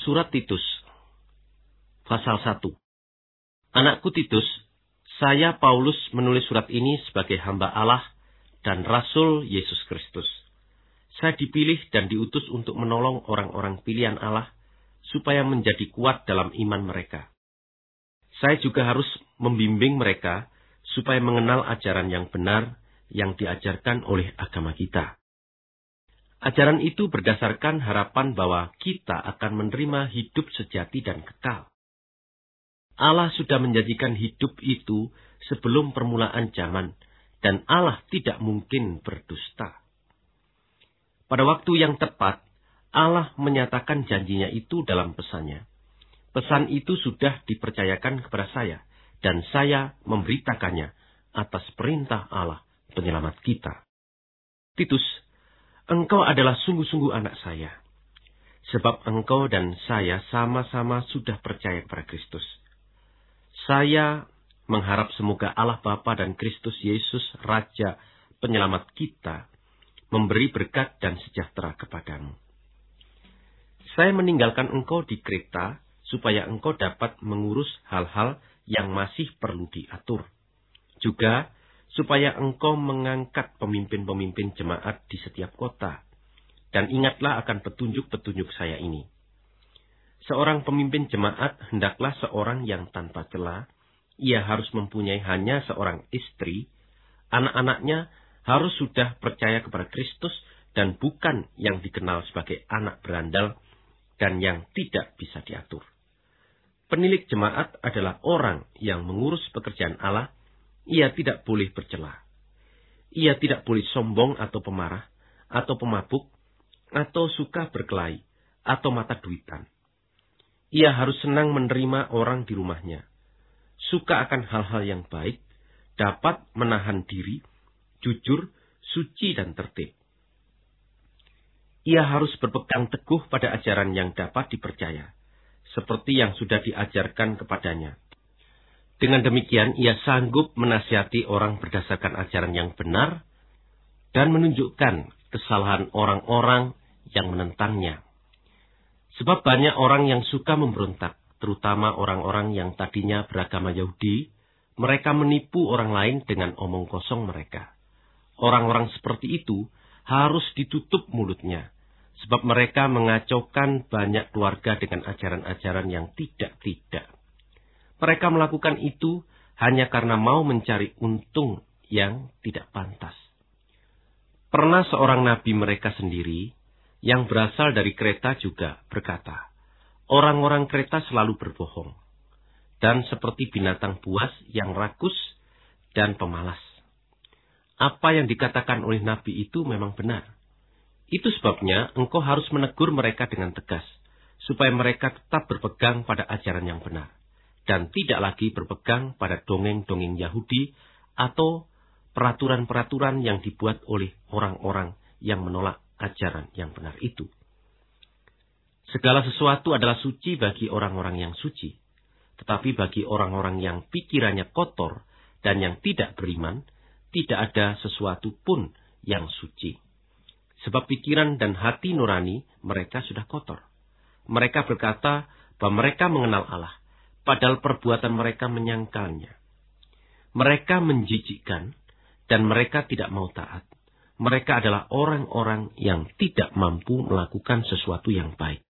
Surat Titus, pasal 1. Anakku Titus, saya Paulus menulis surat ini sebagai hamba Allah dan Rasul Yesus Kristus. Saya dipilih dan diutus untuk menolong orang-orang pilihan Allah supaya menjadi kuat dalam iman mereka. Saya juga harus membimbing mereka supaya mengenal ajaran yang benar yang diajarkan oleh agama kita. Ajaran itu berdasarkan harapan bahwa kita akan menerima hidup sejati dan kekal. Allah sudah menjanjikan hidup itu sebelum permulaan zaman, dan Allah tidak mungkin berdusta. Pada waktu yang tepat, Allah menyatakan janjinya itu dalam pesannya. Pesan itu sudah dipercayakan kepada saya, dan saya memberitakannya atas perintah Allah, penyelamat kita. Titus, engkau adalah sungguh-sungguh anak saya, sebab engkau dan saya sama-sama sudah percaya kepada Kristus. Saya mengharap semoga Allah Bapa dan Kristus Yesus, Raja penyelamat kita, memberi berkat dan sejahtera kepadamu. Saya meninggalkan engkau di Kreta, supaya engkau dapat mengurus hal-hal yang masih perlu diatur. Juga, supaya engkau mengangkat pemimpin-pemimpin jemaat di setiap kota. Dan ingatlah akan petunjuk-petunjuk saya ini. Seorang pemimpin jemaat hendaklah seorang yang tanpa cela. Ia harus mempunyai hanya seorang istri. Anak-anaknya harus sudah percaya kepada Kristus dan bukan yang dikenal sebagai anak berandal dan yang tidak bisa diatur. Penilik jemaat adalah orang yang mengurus pekerjaan Allah. Ia tidak boleh bercela. Ia tidak boleh sombong atau pemarah, atau pemabuk, atau suka berkelahi, atau mata duitan. Ia harus senang menerima orang di rumahnya, suka akan hal-hal yang baik, dapat menahan diri, jujur, suci, dan tertib. Ia harus berpegang teguh pada ajaran yang dapat dipercaya, seperti yang sudah diajarkan kepadanya. Dengan demikian, ia sanggup menasihati orang berdasarkan ajaran yang benar dan menunjukkan kesalahan orang-orang yang menentangnya. Sebab banyak orang yang suka memberontak, terutama orang-orang yang tadinya beragama Yahudi, mereka menipu orang lain dengan omong kosong mereka. Orang-orang seperti itu harus ditutup mulutnya, sebab mereka mengacaukan banyak keluarga dengan ajaran-ajaran yang tidak-tidak. Mereka melakukan itu hanya karena mau mencari untung yang tidak pantas. Pernah seorang nabi mereka sendiri, yang berasal dari Kreta juga berkata, orang-orang Kreta selalu berbohong, dan seperti binatang buas yang rakus dan pemalas. Apa yang dikatakan oleh nabi itu memang benar. Itu sebabnya engkau harus menegur mereka dengan tegas, supaya mereka tetap berpegang pada ajaran yang benar, dan tidak lagi berpegang pada dongeng-dongeng Yahudi atau peraturan-peraturan yang dibuat oleh orang-orang yang menolak ajaran yang benar itu. Segala sesuatu adalah suci bagi orang-orang yang suci, tetapi bagi orang-orang yang pikirannya kotor dan yang tidak beriman, tidak ada sesuatu pun yang suci. Sebab pikiran dan hati nurani mereka sudah kotor. Mereka berkata bahwa mereka mengenal Allah, padahal perbuatan mereka menyangkalnya. Mereka menjijikkan dan mereka tidak mau taat. Mereka adalah orang-orang yang tidak mampu melakukan sesuatu yang baik.